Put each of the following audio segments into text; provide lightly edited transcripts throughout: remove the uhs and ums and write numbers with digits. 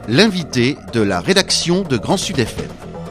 l'invité de la rédaction de Grand Sud FM.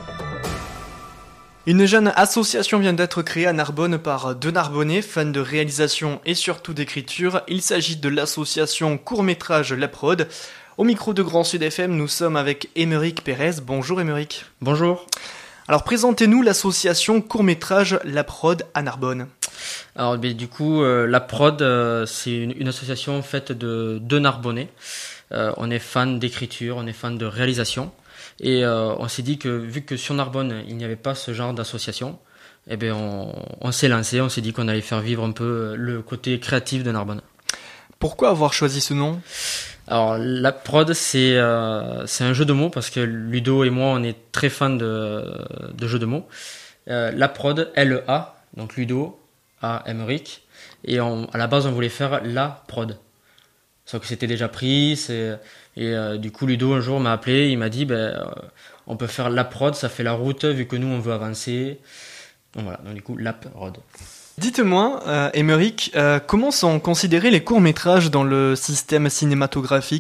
Une jeune association vient d'être créée à Narbonne par deux Narbonnais, fans de réalisation et surtout d'écriture. Il s'agit de l'association court-métrage La Prod. Au micro de Grand Sud FM, nous sommes avec Émeric Pérez. Bonjour Émeric. Bonjour. Alors présentez-nous l'association court-métrage La Prod à Narbonne. Alors du coup, La Prod, c'est une association faite de deux Narbonnais. On est fan d'écriture, on est fan de réalisation. Et on s'est dit que vu que sur Narbonne, il n'y avait pas ce genre d'association, eh bien on s'est lancé, on s'est dit qu'on allait faire vivre un peu le côté créatif de Narbonne. Pourquoi avoir choisi ce nom ? Alors La Prod, c'est un jeu de mots parce que Ludo et moi, on est très fans de jeux de mots. La Prod, L-E-A, donc Ludo, A, Émeric. Et à la base, on voulait faire La Prod. Sauf que c'était déjà pris. Du coup, Ludo, un jour, m'a appelé. Il m'a dit, on peut faire La Prod, ça fait la route, vu que nous, on veut avancer. Donc voilà, donc du coup, La Prod. Dites-moi, Émeric, comment sont considérés les courts-métrages dans le système cinématographique ?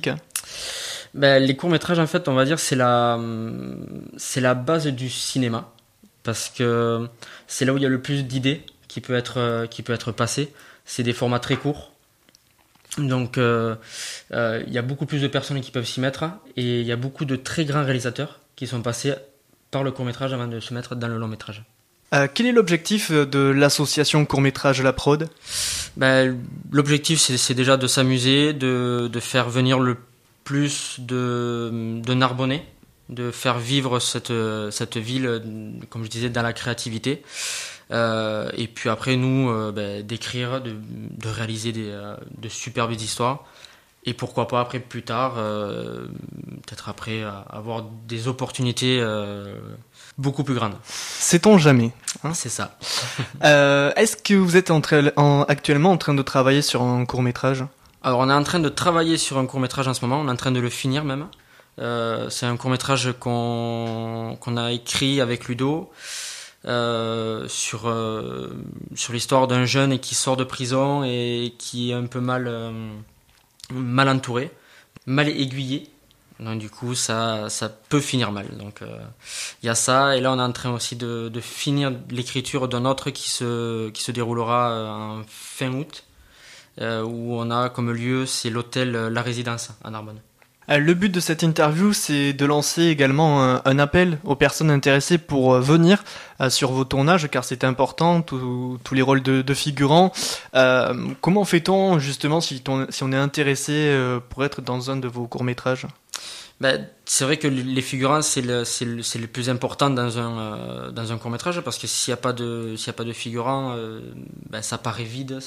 Les courts-métrages, en fait, on va dire, c'est la base du cinéma. Parce que c'est là où il y a le plus d'idées qui peut être passées. C'est des formats très courts. Donc, il y a beaucoup plus de personnes qui peuvent s'y mettre. Et il y a beaucoup de très grands réalisateurs qui sont passés par le court-métrage avant de se mettre dans le long-métrage. Quel est l'objectif de l'association court-métrage La Prod ? L'objectif, c'est déjà de s'amuser, de faire venir le plus de Narbonnais, de faire vivre cette ville, comme je disais, dans la créativité. Et puis après, nous, d'écrire, de réaliser de superbes histoires. Et pourquoi pas, après, plus tard, peut-être après, avoir des opportunités beaucoup plus grandes. Sait-on jamais, hein ? C'est ça. Est-ce que vous êtes actuellement en train de travailler sur un court-métrage ? Alors, on est en train de travailler sur un court-métrage en ce moment. On est en train de le finir même. C'est un court-métrage qu'on a écrit avec Ludo sur l'histoire d'un jeune qui sort de prison et qui est un peu mal entouré, mal aiguillé. Donc du coup, ça peut finir mal. Donc il y a ça, et là on est en train aussi de finir l'écriture d'un autre qui se déroulera en fin août, où on a comme lieu, c'est l'hôtel La Résidence à Narbonne. Le but de cette interview, c'est de lancer également un appel aux personnes intéressées pour venir sur vos tournages, car c'est important, tous les rôles de figurants. Comment fait-on justement si on est intéressé pour être dans un de vos courts-métrages ? C'est vrai que les figurants, c'est le plus important dans un court-métrage, parce que s'il n'y a pas de figurants, ça paraît vide,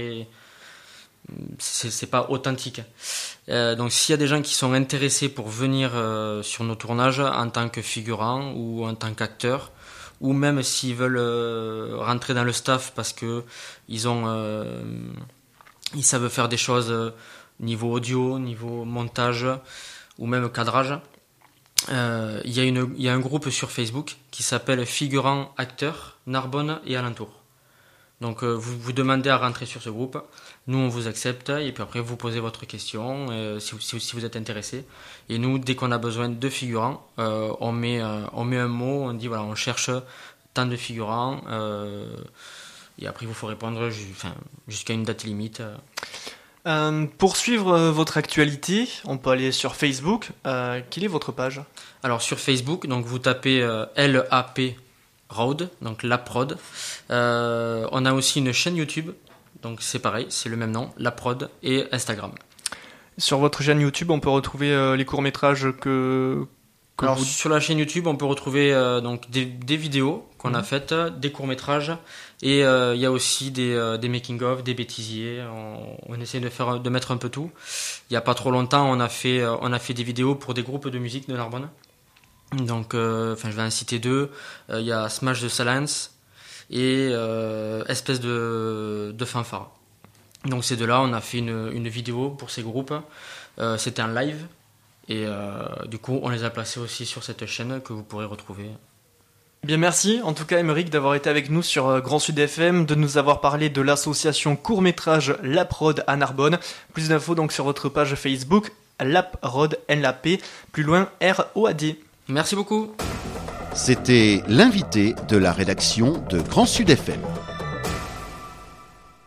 c'est pas authentique. Donc s'il y a des gens qui sont intéressés pour venir sur nos tournages en tant que figurants ou en tant qu'acteurs, ou même s'ils veulent rentrer dans le staff parce que ils savent faire des choses niveau audio, niveau montage ou même cadrage, il y a un groupe sur Facebook qui s'appelle Figurants Acteurs Narbonne et alentours. Donc vous demandez à rentrer sur ce groupe, nous on vous accepte, et puis après vous posez votre question si vous êtes intéressé. Et nous, dès qu'on a besoin de figurants, on met un mot, on dit voilà, on cherche tant de figurants, et après il faut répondre jusqu'à une date limite. Pour suivre votre actualité, on peut aller sur Facebook. Quelle est votre page ? Alors sur Facebook, donc vous tapez LAP Road, donc La Prod. On a aussi une chaîne YouTube, donc c'est pareil, c'est le même nom, La Prod, et Instagram. Sur votre chaîne YouTube, on peut retrouver les courts-métrages sur la chaîne YouTube, on peut retrouver donc des vidéos qu'on a faites, des courts-métrages, et il y a aussi des making-of, des bêtisiers. On essaie de mettre un peu tout. Il n'y a pas trop longtemps, on a fait des vidéos pour des groupes de musique de Narbonne. Donc, je vais en citer deux. Il y a Smash the Silence et Espèce de fanfare. Donc ces deux-là, on a fait une vidéo pour ces groupes. C'était en live. Et du coup, on les a placés aussi sur cette chaîne que vous pourrez retrouver. Bien, merci en tout cas Émeric d'avoir été avec nous sur Grand Sud FM, de nous avoir parlé de l'association court-métrage La Prod à Narbonne. Plus d'infos donc sur votre page Facebook LAP, L-A-P, plus loin R-O-A-D. Merci beaucoup. C'était l'invité de la rédaction de Grand Sud FM.